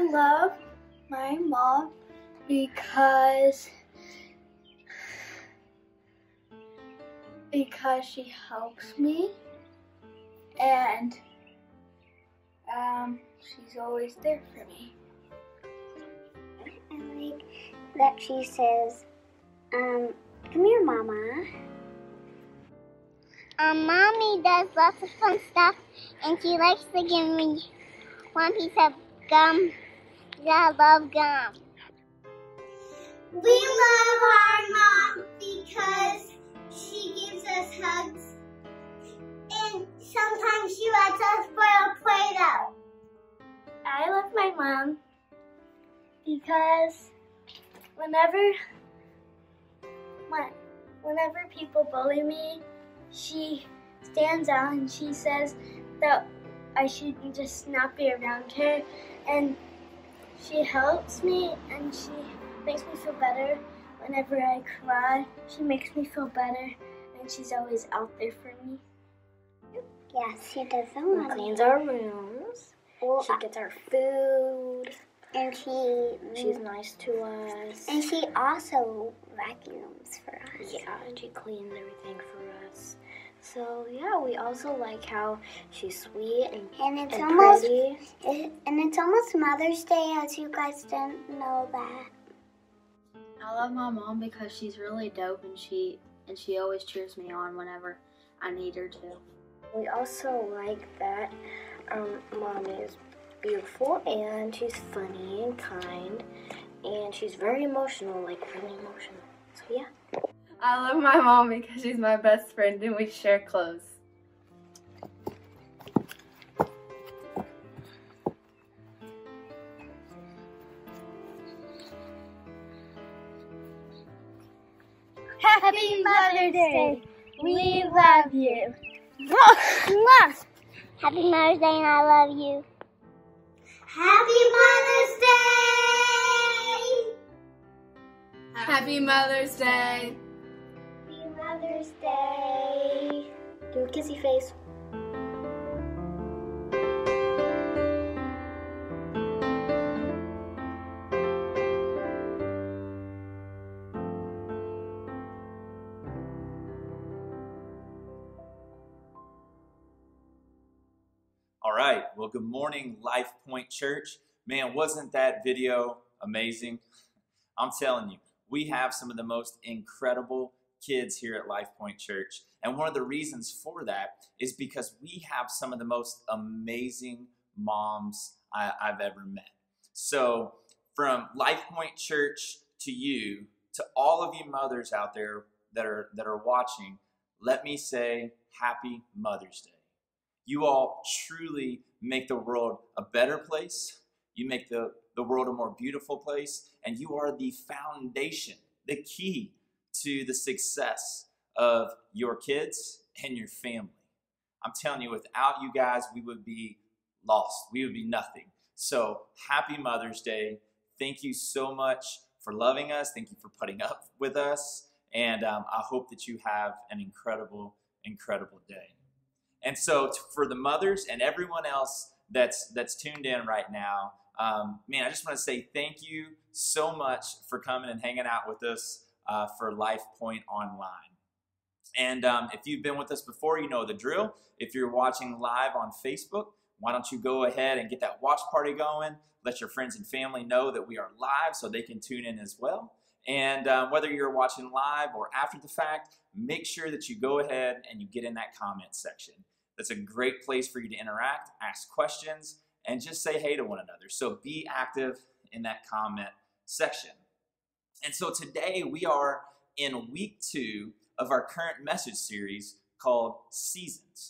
love my mom because she helps me and she's always there for me. I like that she says, come here, Mama. Mommy does lots of fun stuff, and she likes to give me one piece of gum. I love gum. We love our mom because she gives us hugs, and sometimes she lets us play a Play-Doh. I love my mom because whenever people bully me, she stands out and she says that I should just not be around her, and she helps me and she makes me feel better. Whenever I cry, she makes me feel better, and she's always out there for me. Yes, she does. She cleans our rooms. Well, she gets our food. And she's nice to us. And she also vacuums for us. Yeah, and she cleans everything for us. So yeah, we also like how she's sweet and it's and almost pretty. And it's almost Mother's Day, as you guys didn't know that. I love my mom because she's really dope and she always cheers me on whenever I need her to. We also like that Mommy is beautiful and she's funny and kind and she's very emotional, like really emotional. So yeah. I love my mom because she's my best friend and we share clothes. Happy Mother's Day! We love you! Happy Mother's Day, and I love you. Happy Mother's Day! Happy Mother's Day! Happy Mother's Day! Do a kissy face. All right, well, good morning, Life Point Church. Man, wasn't that video amazing? I'm telling you, we have some of the most incredible kids here at Life Point Church. And one of the reasons for that is because we have some of the most amazing moms I've ever met. So from Life Point Church to you, to all of you mothers out there that are watching, let me say Happy Mother's Day. You all truly make the world a better place. You make the world a more beautiful place. And you are the foundation, the key to the success of your kids and your family. I'm telling you, without you guys, we would be lost. We would be nothing. So happy Mother's Day. Thank you so much for loving us. Thank you for putting up with us. And I hope that you have an incredible, incredible day. And so for the mothers and everyone else that's tuned in right now, man, I just want to say thank you so much for coming and hanging out with us for Life Point Online. And if you've been with us before, you know the drill. If you're watching live on Facebook, why don't you go ahead and get that watch party going? Let your friends and family know that we are live so they can tune in as well. And whether you're watching live or after the fact, make sure that you go ahead and you get in that comment section. That's a great place for you to interact, ask questions, and just say hey to one another. So be active in that comment section. And so today we are in week 2 of our current message series called Seasons.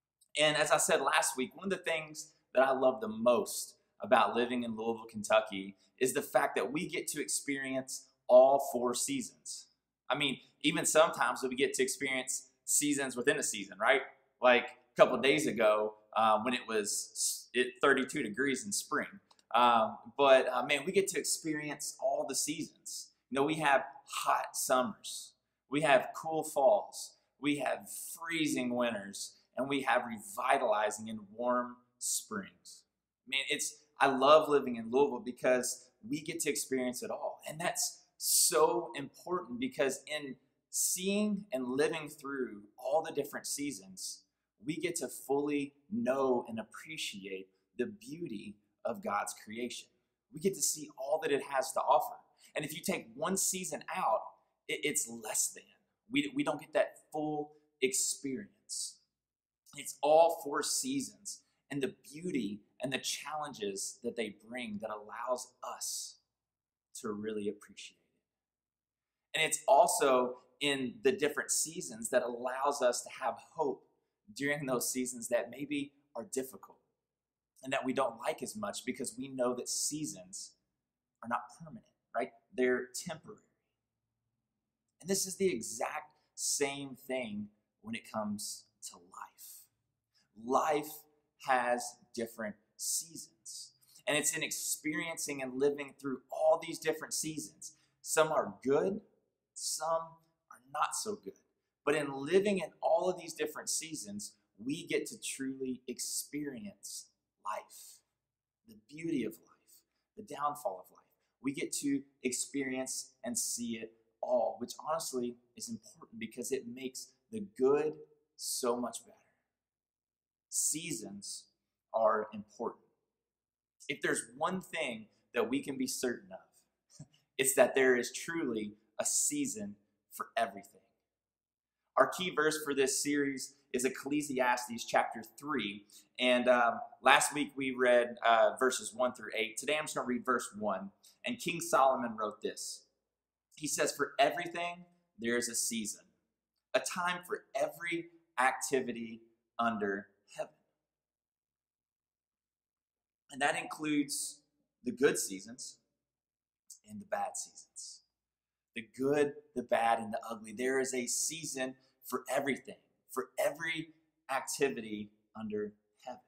And as I said last week, one of the things that I love the most about living in Louisville, Kentucky is the fact that we get to experience all 4 seasons. I mean, even sometimes we get to experience seasons within a season, right? Like a couple of days ago when it was 32 degrees in spring. But man, we get to experience all the seasons. You know, we have hot summers, we have cool falls, we have freezing winters, and we have revitalizing and warm springs. I mean, I love living in Louisville because we get to experience it all. And that's so important because in seeing and living through all the different seasons, we get to fully know and appreciate the beauty of God's creation. We get to see all that it has to offer. And if you take one season out, it's less than. We don't get that full experience. It's all 4 seasons and the beauty and the challenges that they bring that allows us to really appreciate it. And it's also in the different seasons that allows us to have hope during those seasons that maybe are difficult and that we don't like as much, because we know that seasons are not permanent, right? They're temporary. And this is the exact same thing when it comes to life. Life has different seasons. And it's in experiencing and living through all these different seasons. Some are good, some are not so good. But in living in all of these different seasons, we get to truly experience life, the beauty of life, the downfall of life. We get to experience and see it all, which honestly is important because it makes the good so much better. Seasons are important. If there's one thing that we can be certain of, it's that there is truly a season for everything. Our key verse for this series is Ecclesiastes chapter 3. And last week we read verses 1 through 8. Today I'm just going to read verse 1. And King Solomon wrote this. He says, "For everything there is a season, a time for every activity under heaven." And that includes the good seasons and the bad seasons. The good, the bad, and the ugly. There is a season for everything, for every activity under heaven.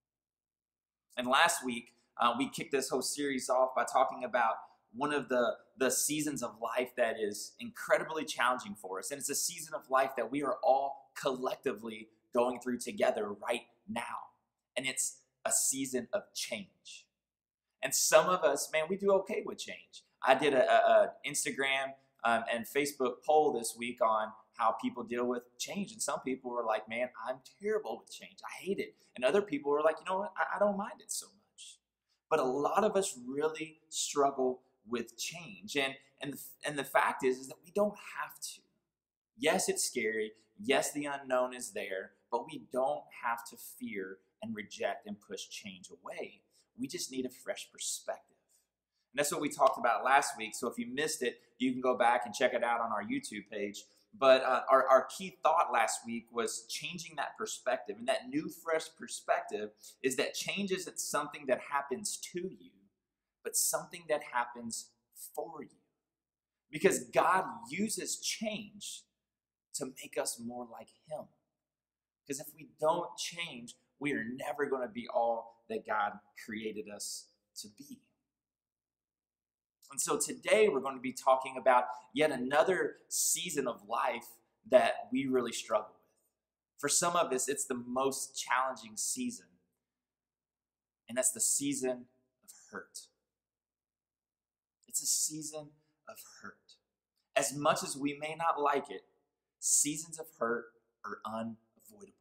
And last week, we kicked this whole series off by talking about one of the seasons of life that is incredibly challenging for us. And it's a season of life that we are all collectively going through together right now. And it's a season of change. And some of us, man, we do okay with change. I did a Instagram and Facebook poll this week on how people deal with change. And some people were like, man, I'm terrible with change. I hate it. And other people were like, you know what? I don't mind it so much. But a lot of us really struggle with change. And the fact is that we don't have to. Yes, it's scary. Yes, the unknown is there, but we don't have to fear and reject and push change away. We just need a fresh perspective. And that's what we talked about last week. So if you missed it, you can go back and check it out on our YouTube page. But our key thought last week was changing that perspective. And that new, fresh perspective is that change isn't something that happens to you, but something that happens for you. Because God uses change to make us more like Him. Because if we don't change, we are never going to be all that God created us to be. And so today we're going to be talking about yet another season of life that we really struggle with. For some of us, it's the most challenging season. And that's the season of hurt. It's a season of hurt. As much as we may not like it, seasons of hurt are unavoidable.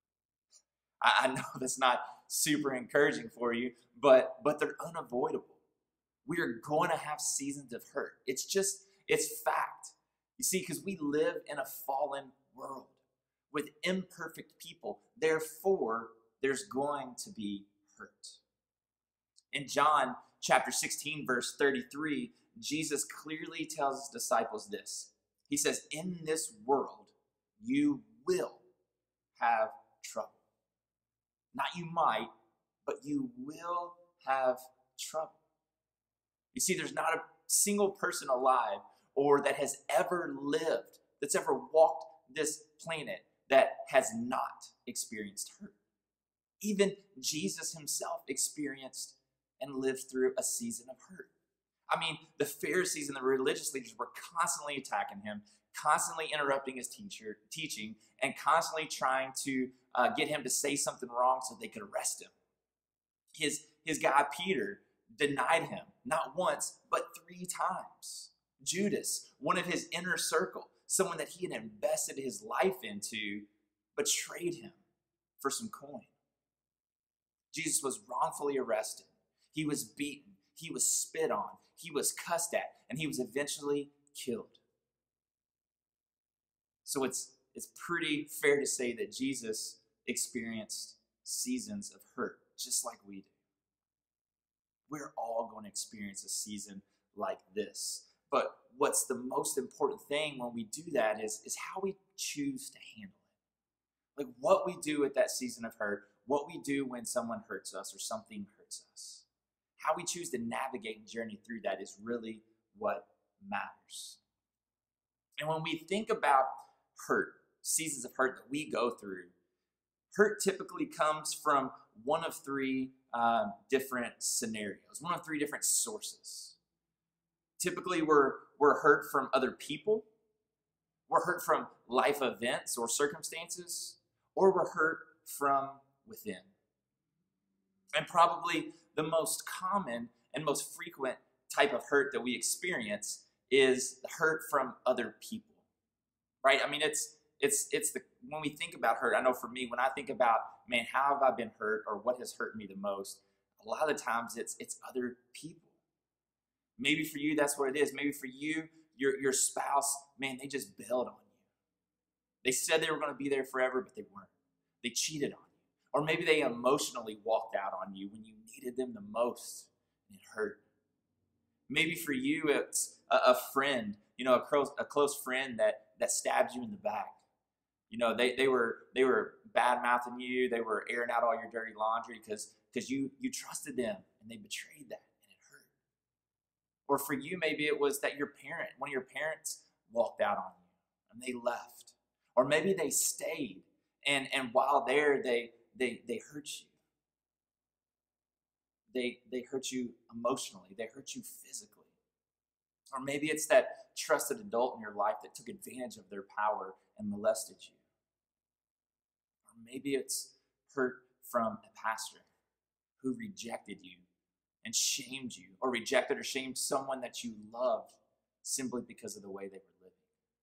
I know that's not super encouraging for you, but they're unavoidable. We are going to have seasons of hurt. It's fact. You see, because we live in a fallen world with imperfect people. Therefore, there's going to be hurt. In John chapter 16, verse 33, Jesus clearly tells his disciples this. He says, "In this world, you will have trouble." Not you might, but you will have trouble. You see, there's not a single person alive or that has ever lived, that's ever walked this planet that has not experienced hurt. Even Jesus himself experienced and lived through a season of hurt. I mean, the Pharisees and the religious leaders were constantly attacking him, constantly interrupting his teaching, and constantly trying to get him to say something wrong so they could arrest him. His His guy Peter denied him, not once, but 3 times. Judas, one of his inner circle, someone that he had invested his life into, betrayed him for some coin. Jesus was wrongfully arrested. He was beaten. He was spit on. He was cussed at. And he was eventually killed. So it's pretty fair to say that Jesus experienced seasons of hurt, just like we do. We're all going to experience a season like this. But what's the most important thing when we do that is how we choose to handle it. Like what we do at that season of hurt, what we do when someone hurts us or something hurts us. How we choose to navigate and journey through that is really what matters. And when we think about hurt, seasons of hurt that we go through, hurt typically comes from one of 3 different scenarios, one of 3 different sources. Typically, we're hurt from other people, we're hurt from life events or circumstances, or we're hurt from within. And probably the most common and most frequent type of hurt that we experience is the hurt from other people, right? I mean, it's the when we think about hurt, I know for me, when I think about, man, how have I been hurt or what has hurt me the most, a lot of the times it's other people. Maybe for you, that's what it is. Maybe for you, your spouse, man, they just bailed on you. They said they were going to be there forever, but they weren't. They cheated on you. Or maybe they emotionally walked out on you when you needed them the most, and it hurt. Maybe for you, it's a friend, a close friend that stabbed you in the back. They were bad-mouthing you. They were airing out all your dirty laundry because you trusted them, and they betrayed that, and it hurt. Or for you, maybe it was that one of your parents walked out on you, and they left. Or maybe they stayed, and while there, they hurt you. They hurt you emotionally. They hurt you physically. Or maybe it's that trusted adult in your life that took advantage of their power and molested you. Or maybe it's hurt from a pastor who rejected you and shamed you, or rejected or shamed someone that you loved simply because of the way they were living.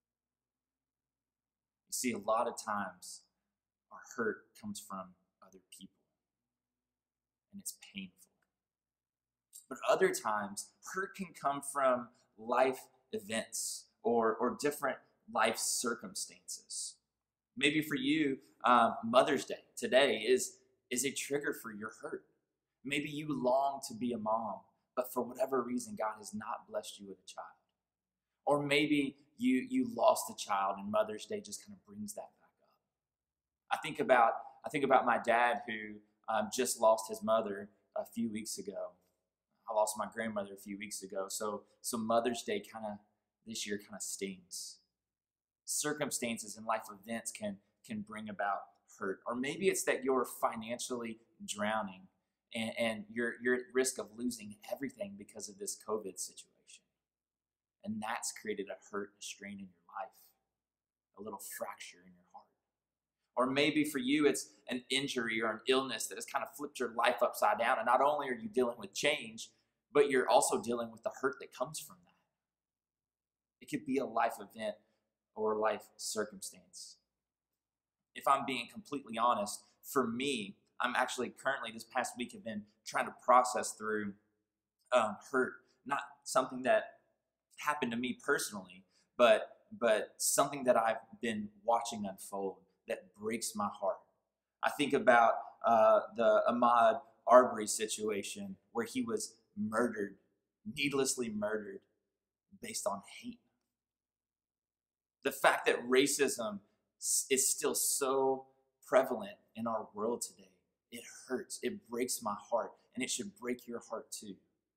You see, a lot of times our hurt comes from other people, and it's painful. But other times, hurt can come from life events or different life circumstances. Maybe for you, Mother's Day today is a trigger for your hurt. Maybe you long to be a mom, but for whatever reason, God has not blessed you with a child. Or maybe you lost a child, and Mother's Day just kind of brings that back up. I think about my dad who just lost his mother a few weeks ago. I lost my grandmother a few weeks ago. So Mother's Day this year kind of stings. Circumstances and life events can bring about hurt. Or maybe it's that you're financially drowning and you're at risk of losing everything because of this COVID situation. And that's created a hurt, a strain in your life, a little fracture in your heart. Or maybe for you, it's an injury or an illness that has kind of flipped your life upside down. And not only are you dealing with change, but you're also dealing with the hurt that comes from that. It could be a life event or life circumstance. If I'm being completely honest, for me, I'm actually currently this past week have been trying to process through hurt. Not something that happened to me personally, but something that I've been watching unfold that breaks my heart. I think about the Ahmaud Arbery situation where he was murdered, needlessly murdered, based on hate. The fact that racism is still so prevalent in our world today, it hurts, it breaks my heart, and it should break your heart too.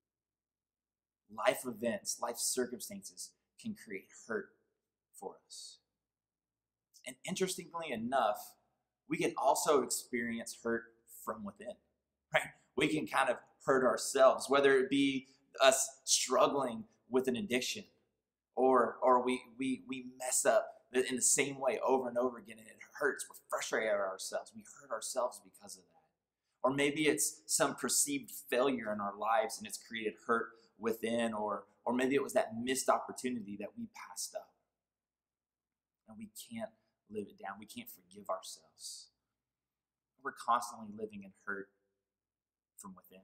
Life events, life circumstances can create hurt for us. And interestingly enough, we can also experience hurt from within, right? We can kind of hurt ourselves, whether it be us struggling with an addiction or we mess up in the same way over and over again, and it hurts. We're frustrated at ourselves. We hurt ourselves because of that. Or maybe it's some perceived failure in our lives and it's created hurt within, or maybe it was that missed opportunity that we passed up. And we can't live it down. We can't forgive ourselves. We're constantly living in hurt from within.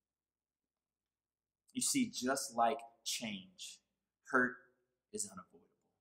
You see, just like change, hurt is unavoidable.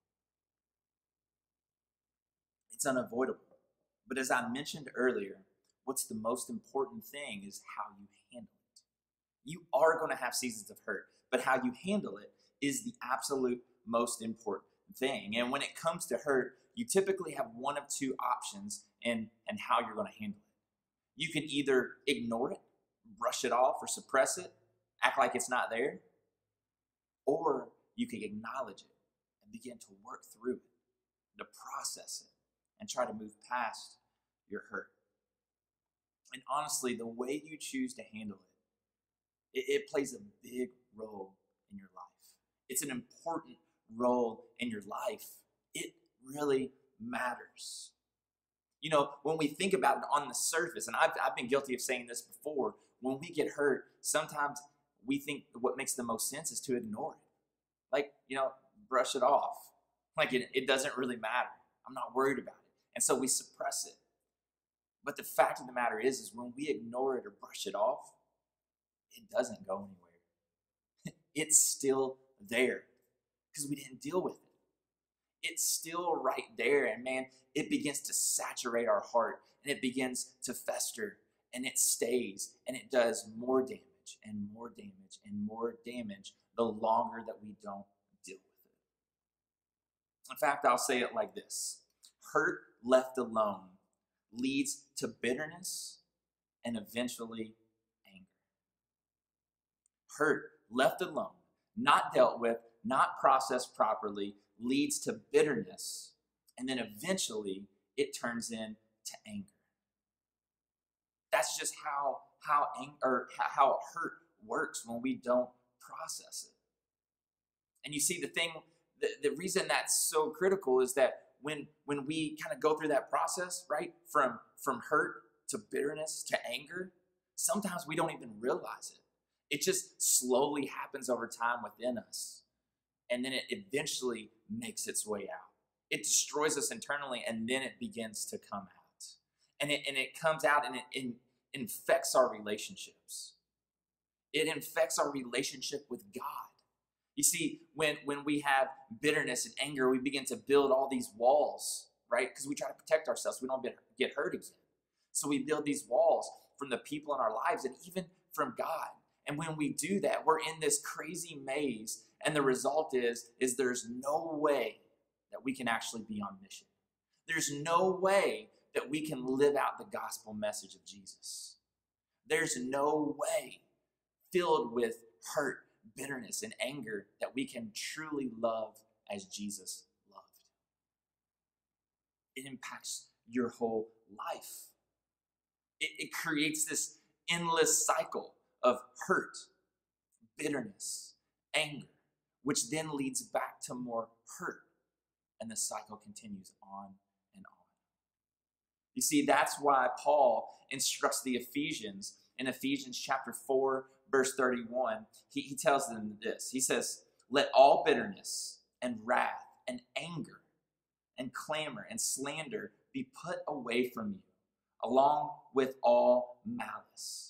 It's unavoidable. But as I mentioned earlier, what's the most important thing is how you handle it. You are going to have seasons of hurt, but how you handle it is the absolute most important thing. And when it comes to hurt, you typically have one of two options in how you're going to handle it. You can either ignore it, brush it off, or suppress it, act like it's not there, or you can acknowledge it and begin to work through it, to process it, and try to move past your hurt. And honestly, the way you choose to handle it plays a big role in your life. It's an important role in your life. It really matters. You know, when we think about it on the surface, and I've been guilty of saying this before, when we get hurt, sometimes we think what makes the most sense is to ignore it. Like, brush it off. Like it doesn't really matter. I'm not worried about it. And so we suppress it. But the fact of the matter is when we ignore it or brush it off, it doesn't go anywhere. It's still there because we didn't deal with it. It's still right there, and man, it begins to saturate our heart, and it begins to fester, and it stays, and it does more damage and more damage and more damage the longer that we don't deal with it. In fact, I'll say it like this: hurt left alone leads to bitterness and eventually anger. Hurt left alone, not dealt with, not processed properly, leads to bitterness, and then eventually it turns into anger. That's just how hurt works when we don't process it. And you see, the reason that's so critical is that when we kind of go through that process, right, from hurt to bitterness to anger, sometimes we don't even realize it. It just slowly happens over time within us. And then it eventually makes its way out. It destroys us internally, and then it begins to come out. And it comes out, and it infects our relationships. It infects our relationship with God. You see, when we have bitterness and anger, we begin to build all these walls, right? Because we try to protect ourselves. We don't get hurt again. So we build these walls from the people in our lives and even from God. And when we do that, we're in this crazy maze. And the result is there's no way that we can actually be on mission. There's no way that we can live out the gospel message of Jesus. There's no way filled with hurt, bitterness, and anger that we can truly love as Jesus loved. It impacts your whole life. It creates this endless cycle of hurt, bitterness, anger, which then leads back to more hurt. And the cycle continues on and on. You see, that's why Paul instructs the Ephesians in Ephesians chapter 4, verse 31. He tells them this. He says, "Let all bitterness and wrath and anger and clamor and slander be put away from you, along with all malice."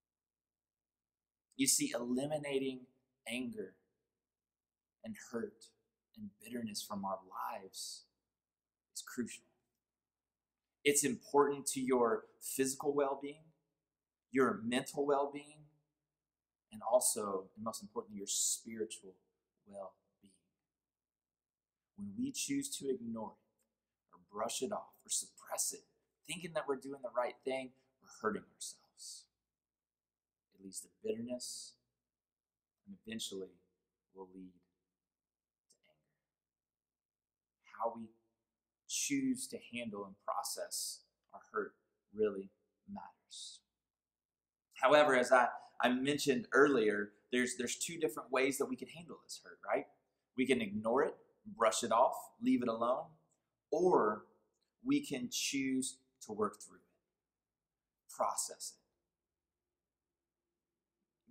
You see, eliminating anger and hurt and bitterness from our lives is crucial. It's important to your physical well-being, your mental well-being, and also, and most importantly, your spiritual well-being. When we choose to ignore it or brush it off or suppress it, thinking that we're doing the right thing, we're hurting ourselves. It leads to bitterness and eventually will lead to anger. How we choose to handle and process our hurt really matters. However, as I mentioned earlier, there's two different ways that we can handle this hurt, right? We can ignore it, brush it off, leave it alone, or we can choose to work through it, process it,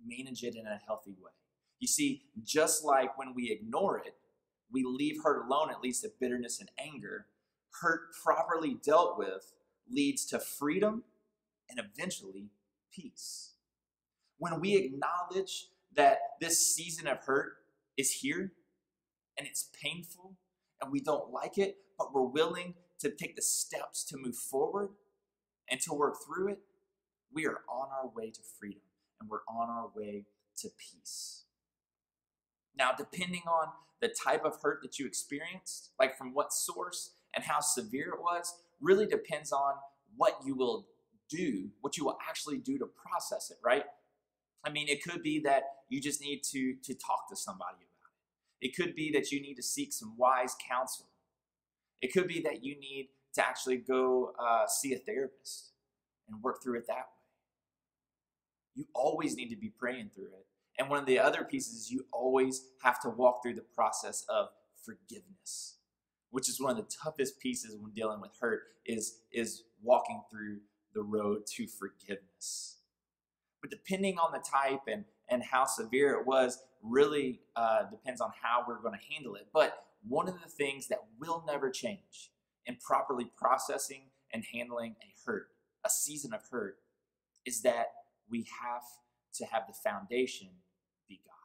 manage it in a healthy way. You see, just like when we ignore it, we leave hurt alone, it leads to bitterness and anger. Hurt properly dealt with leads to freedom and eventually peace. When we acknowledge that this season of hurt is here and it's painful and we don't like it, but we're willing to take the steps to move forward and to work through it, we are on our way to freedom and we're on our way to peace. Now, depending on the type of hurt that you experienced, like from what source and how severe it was, really depends on what you will do, what you will actually do to process it, right? I mean, it could be that you just need to talk to somebody about it. It could be that you need to seek some wise counsel. It could be that you need to actually go see a therapist and work through it that way. You always need to be praying through it. And one of the other pieces is you always have to walk through the process of forgiveness, which is one of the toughest pieces when dealing with hurt is walking through the road to forgiveness. But depending on the type and how severe it was, really depends on how we're going to handle it. But one of the things that will never change in properly processing and handling a season of hurt, is that we have to have the foundation be God.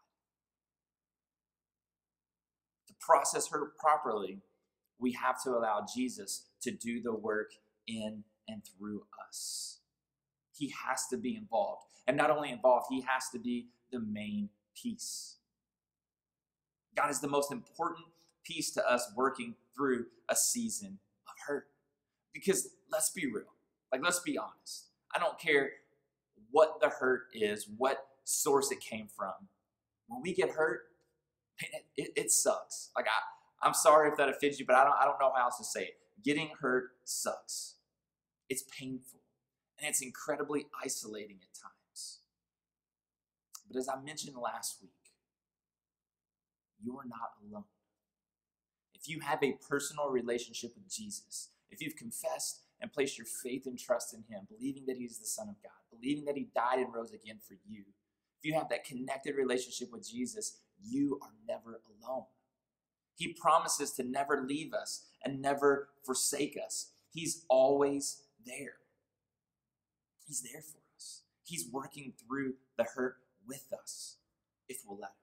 To process hurt properly, we have to allow Jesus to do the work in and through us. He has to be involved. And not only involved, he has to be the main piece. God is the most important piece to us working through a season of hurt. Because let's be real. Let's be honest. I don't care what the hurt is, what source it came from. When we get hurt, it sucks. I'm sorry if that offends you, but I don't know how else to say it. Getting hurt sucks. It's painful, and it's incredibly isolating at times. But as I mentioned last week, you are not alone. If you have a personal relationship with Jesus, if you've confessed and placed your faith and trust in him, believing that he is the Son of God, believing that he died and rose again for you, if you have that connected relationship with Jesus, you are never alone. He promises to never leave us and never forsake us. He's always there. He's there for us. He's working through the hurt with us if we'll let him.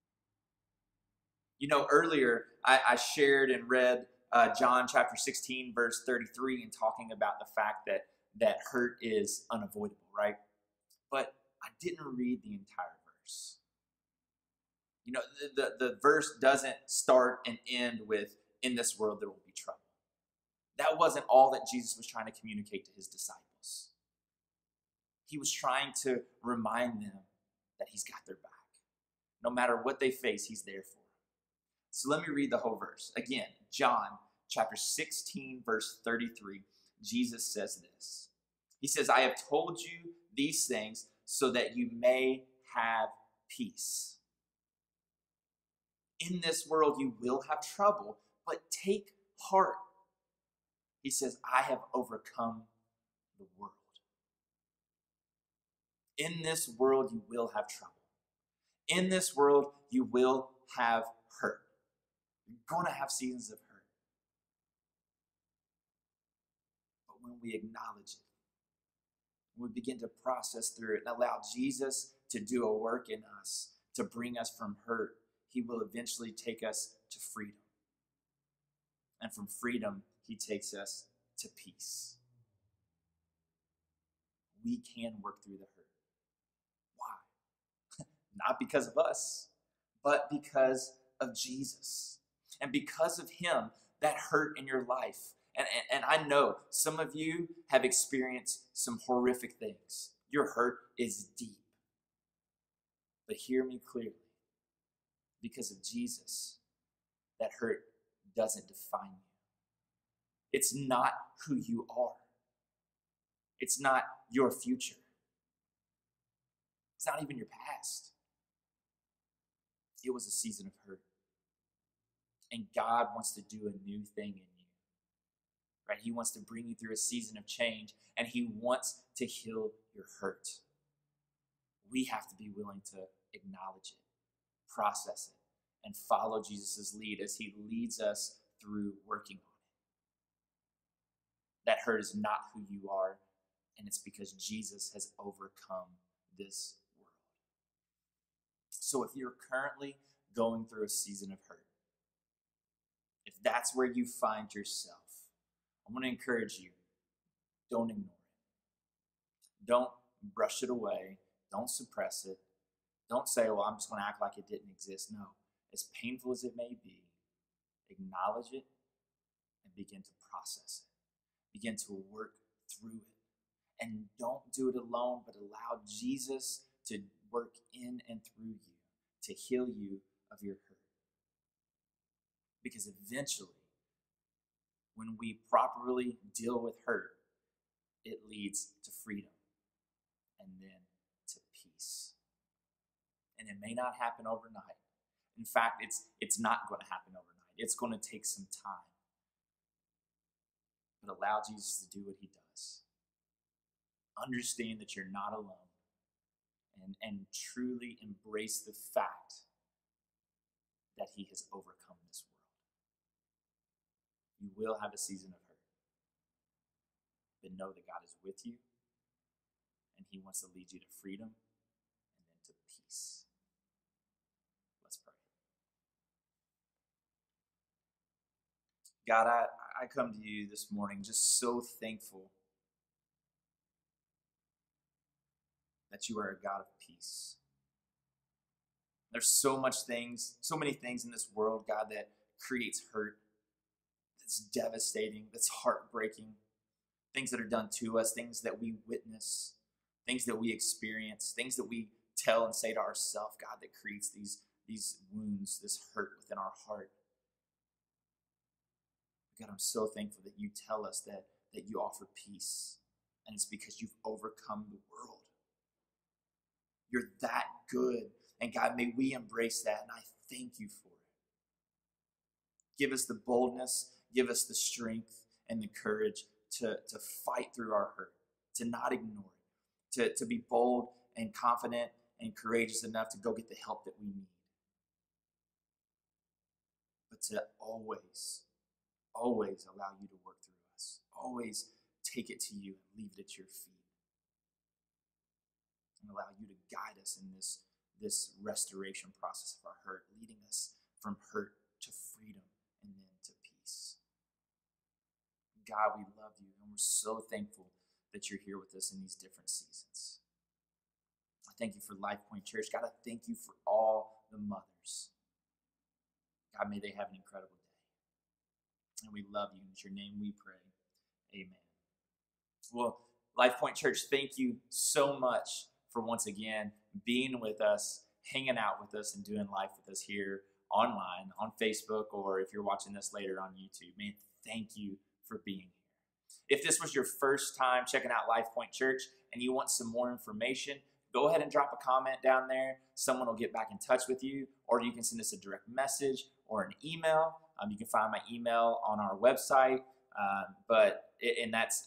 You know, earlier I shared and read John chapter 16, verse 33, and talking about the fact that hurt is unavoidable, right? But I didn't read the entire verse. You know, the verse doesn't start and end with, in this world there will be trouble. That wasn't all that Jesus was trying to communicate to his disciples. He was trying to remind them that he's got their back. No matter what they face, he's there for them. So let me read the whole verse. Again, John chapter 16, verse 33, Jesus says this. He says, I have told you these things so that you may have peace. In this world you will have trouble, but take heart. He says, I have overcome the world. In this world you will have trouble. In this world you will have hurt. You're going to have seasons of hurt. But when we acknowledge it, when we begin to process through it and allow Jesus to do a work in us, to bring us from hurt, he will eventually take us to freedom. And from freedom, he takes us to peace. We can work through the hurt. Why? Not because of us, but because of Jesus. And because of him, that hurt in your life. And I know some of you have experienced some horrific things. Your hurt is deep. But hear me clearly. Because of Jesus, that hurt doesn't define you. It's not who you are. It's not your future. It's not even your past. It was a season of hurt. And God wants to do a new thing in you. Right? He wants to bring you through a season of change, and he wants to heal your hurt. we have to be willing to acknowledge it, process it, and follow Jesus' lead as he leads us through working on it. That hurt is not who you are, and it's because Jesus has overcome this world. So if you're currently going through a season of hurt, if that's where you find yourself, I want to encourage you, don't ignore it. Don't brush it away. Don't suppress it. Don't say, well, I'm just going to act like it didn't exist. No, as painful as it may be, acknowledge it and begin to process it. Begin to work through it. And don't do it alone, but allow Jesus to work in and through you to heal you of your hurt. Because eventually, when we properly deal with hurt, it leads to freedom and then to peace. And it may not happen overnight. In fact, it's not going to happen overnight. It's going to take some time. But allow Jesus to do what he does. Understand that you're not alone. And truly embrace the fact that he has overcome this world. You will have a season of hurt. But know that God is with you. And he wants to lead you to freedom and then to peace. Let's pray. God, I come to you this morning just so thankful that you are a God of peace. There's so many things in this world, God, that creates hurt, that's devastating, that's heartbreaking, things that are done to us, things that we witness, things that we experience, things that we tell and say to ourselves, God, that creates these wounds, this hurt within our heart. God, I'm so thankful that you tell us that you offer peace, and it's because you've overcome the world. You're that good, and God, may we embrace that, and I thank you for it. Give us the boldness, give us the strength and the courage to fight through our hurt, to not ignore it, to be bold and confident and courageous enough to go get the help that we need. But to always allow you to work through us. Always take it to you and leave it at your feet. And allow you to guide us in this restoration process of our hurt, leading us from hurt to freedom and then to peace. God, we love you, and we're so thankful that you're here with us in these different seasons. I thank you for Life Point Church. God, I thank you for all the mothers. God, may they have an incredible day. And we love you. In your name we pray. Amen. Well, Life Point Church, thank you so much for once again being with us, hanging out with us, and doing life with us here online, on Facebook, or if you're watching this later on YouTube. Man, thank you for being here. If this was your first time checking out Life Point Church and you want some more information, go ahead and drop a comment down there. Someone will get back in touch with you, or you can send us a direct message or an email. You can find my email on our website, and that's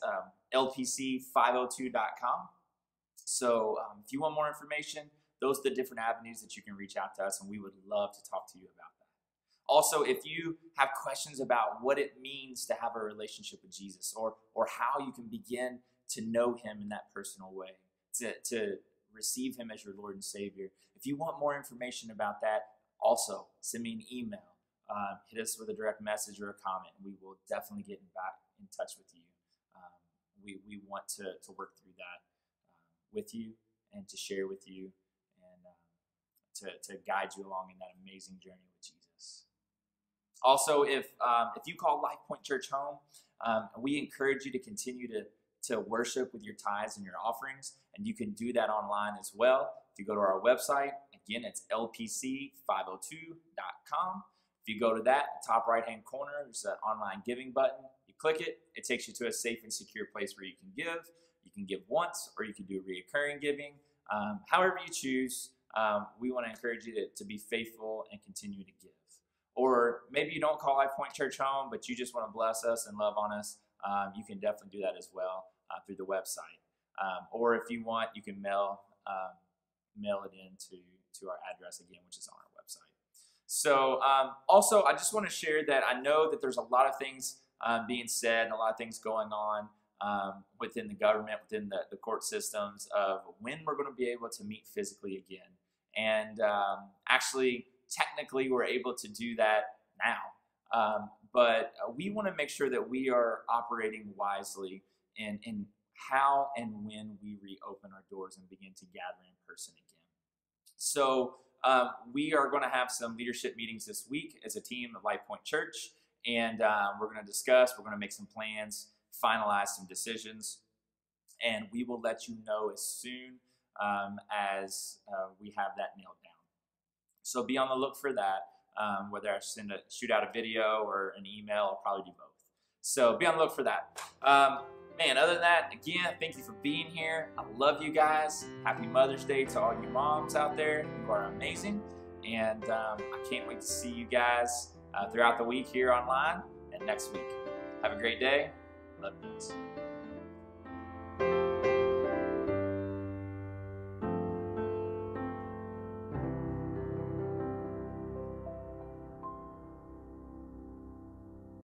lpc502.com. So if you want more information, those are the different avenues that you can reach out to us, and we would love to talk to you about that. Also, if you have questions about what it means to have a relationship with Jesus, or how you can begin to know him in that personal way, to receive him as your Lord and Savior, if you want more information about that, also send me an email. Hit us with a direct message or a comment, and we will definitely get back in touch with you. We want to work through that with you and to share with you and to guide you along in that amazing journey with Jesus. Also, if you call Life Point Church home, we encourage you to continue to worship with your tithes and your offerings, and you can do that online as well. If you go to our website, again, it's lpc502.com. If you go to that, top right-hand corner, there's an online giving button. You click it, it takes you to a safe and secure place where you can give. You can give once, or you can do reoccurring giving. However you choose, we want to encourage you to be faithful and continue to give. Or maybe you don't call Life Point Church home, but you just want to bless us and love on us. You can definitely do that as well through the website. Or if you want, you can mail mail it in to our address again, which is on our website. So also, I just want to share that I know that there's a lot of things being said and a lot of things going on within the government, within the court systems of when we're going to be able to meet physically again. And actually, technically, we're able to do that now. But we want to make sure that we are operating wisely in how and when we reopen our doors and begin to gather in person again. So we are going to have some leadership meetings this week as a team at Life Point Church, and we're going to discuss, we're going to make some plans, finalize some decisions, and we will let you know as soon as we have that nailed down. So be on the look for that, whether I shoot out a video or an email, I'll probably do both. So be on the look for that. Man, other than that, again, thank you for being here. I love you guys. Happy Mother's Day to all you moms out there. You are amazing. And I can't wait to see you guys throughout the week here online and next week. Have a great day. Love you guys.